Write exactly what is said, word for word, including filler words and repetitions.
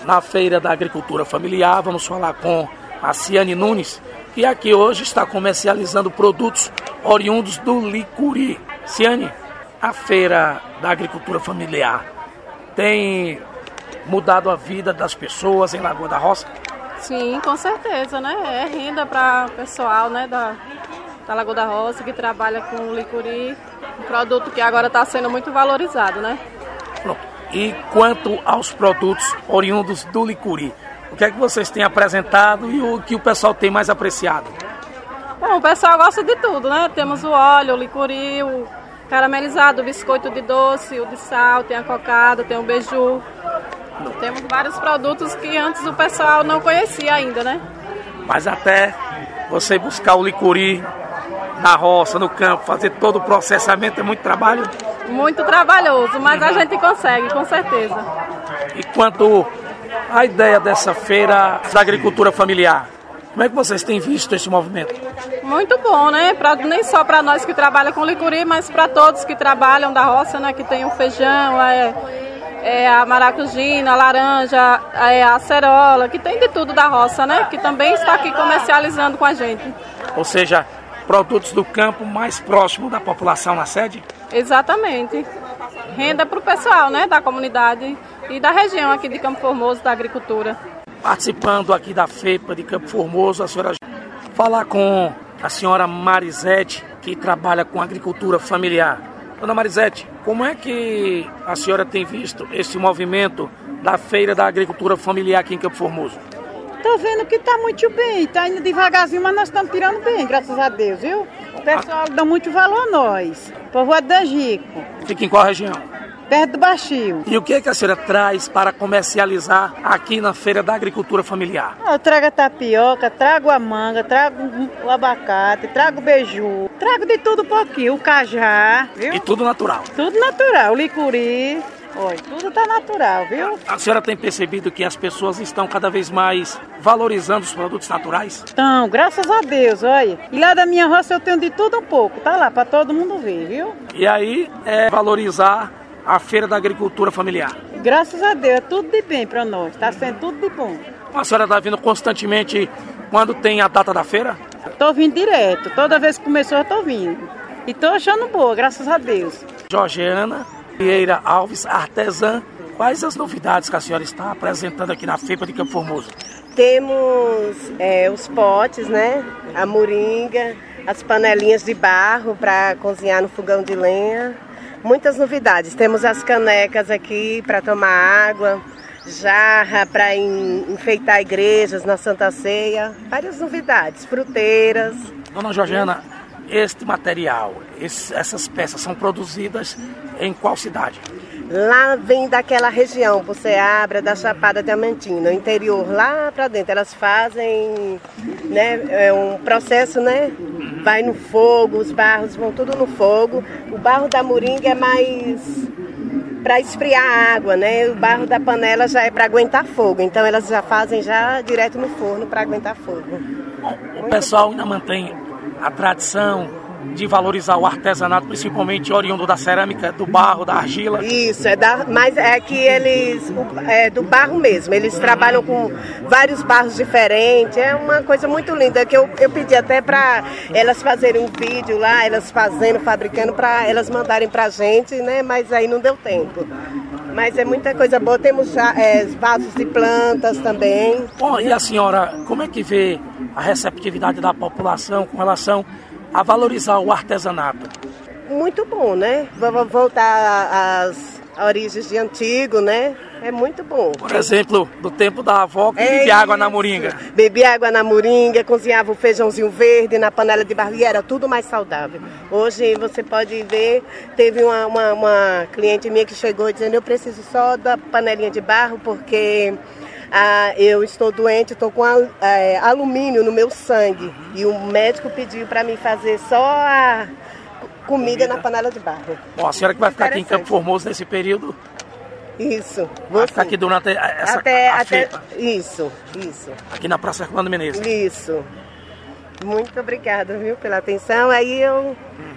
na Feira da Agricultura Familiar. Vamos falar com a Ciane Nunes, que aqui hoje está comercializando produtos oriundos do licuri. Ciane, a Feira da Agricultura Familiar tem mudado a vida das pessoas em Lagoa da Roça? Sim, com certeza, né? É renda para o pessoal, né, da, da Lagoa da Roça que trabalha com o licuri, um produto que agora está sendo muito valorizado, né? Pronto. E quanto aos produtos oriundos do licuri, o que é que vocês têm apresentado e o que o pessoal tem mais apreciado? Bom, o pessoal gosta de tudo, né? Temos o óleo, o licuri, o caramelizado, o biscoito de doce, o de sal, tem a cocada, tem o beiju. Temos vários produtos que antes o pessoal não conhecia ainda, né? Mas até você buscar o licuri na roça, no campo, fazer todo o processamento é muito trabalho? Muito trabalhoso, mas a gente consegue, com certeza. E quanto à ideia dessa feira da agricultura familiar, como é que vocês têm visto esse movimento? Muito bom, né? Pra, nem só para nós que trabalham com licuri, mas para todos que trabalham da roça, né? Que tem o feijão, é, é a maracujina, a laranja, é a acerola, que tem de tudo da roça, né? Que também está aqui comercializando com a gente. Ou seja, produtos do campo mais próximo da população na sede? Exatamente. Renda para o pessoal, né? Da comunidade e da região aqui de Campo Formoso, da agricultura. Participando aqui da FEPA de Campo Formoso, a senhora falar com a senhora Marisete, que trabalha com agricultura familiar. Dona Marisete, como é que a senhora tem visto esse movimento da Feira da Agricultura Familiar aqui em Campo Formoso? Tô vendo que tá muito bem, tá indo devagarzinho, mas nós estamos tirando bem, graças a Deus, viu? O pessoal dá muito valor a nós, povoado da Angico. Fica em qual região? Perto do Baixio. E o que é que a senhora traz para comercializar aqui na Feira da Agricultura Familiar? Eu trago a tapioca, trago a manga, trago o abacate, trago o beiju, trago de tudo um pouquinho, o cajá, viu? E tudo natural? Tudo natural, o licuri, olha, tudo tá natural, viu? A senhora tem percebido que as pessoas estão cada vez mais valorizando os produtos naturais? Então, graças a Deus, olha. E lá da minha roça eu tenho de tudo um pouco, tá lá, para todo mundo ver, viu? E aí é valorizar a Feira da Agricultura Familiar. Graças a Deus, é tudo de bem para nós, está sendo tudo de bom. A senhora está vindo constantemente quando tem a data da feira? Estou vindo direto, toda vez que começou eu estou vindo. E estou achando boa, graças a Deus. Georgiana Vieira Alves, artesã, quais as novidades que a senhora está apresentando aqui na FEPA de Campo Formoso? Temos é, os potes, né? A moringa, as panelinhas de barro para cozinhar no fogão de lenha. Muitas novidades, temos as canecas aqui para tomar água, jarra para enfeitar igrejas na Santa Ceia, várias novidades, fruteiras. Dona Georgiana, este material, esse, essas peças são produzidas em qual cidade? Lá vem daquela região, você abre da Chapada Diamantina, no interior, lá para dentro. Elas fazem, né, é um processo, né? Vai no fogo, os barros vão tudo no fogo. O barro da moringa é mais para esfriar a água, né? O barro da panela já é para aguentar fogo. Então elas já fazem já direto no forno para aguentar fogo. Bom, o pessoal ainda mantém a tradição de valorizar o artesanato, principalmente oriundo da cerâmica, do barro, da argila. Isso, é da, mas é que eles, é do barro mesmo, eles trabalham com vários barros diferentes, é uma coisa muito linda, que eu, eu pedi até para elas fazerem um vídeo lá, elas fazendo, fabricando, para elas mandarem pra gente, né, mas aí não deu tempo. Mas é muita coisa boa, temos é, vasos de plantas também. Bom, e a senhora, como é que vê a receptividade da população com relação a valorizar o artesanato? Muito bom, né? Vamos voltar às origens de antigo, né? É muito bom. Por exemplo, do tempo da avó que é bebia água na moringa. Bebia água na moringa, cozinhava o feijãozinho verde na panela de barro e era tudo mais saudável. Hoje você pode ver, teve uma, uma, uma cliente minha que chegou dizendo: eu preciso só da panelinha de barro porque ah, eu estou doente, estou com a, é, alumínio no meu sangue. E o médico pediu para mim fazer só a comida, comida na panela de barro. Bom, a senhora que vai ficar aqui em Campo Formoso nesse período? Isso. Vai ficar aqui durante essa até, a até, feira? Isso, isso. Aqui na Praça Herculano Menezes? Isso. Muito obrigada, viu, pela atenção. Aí eu...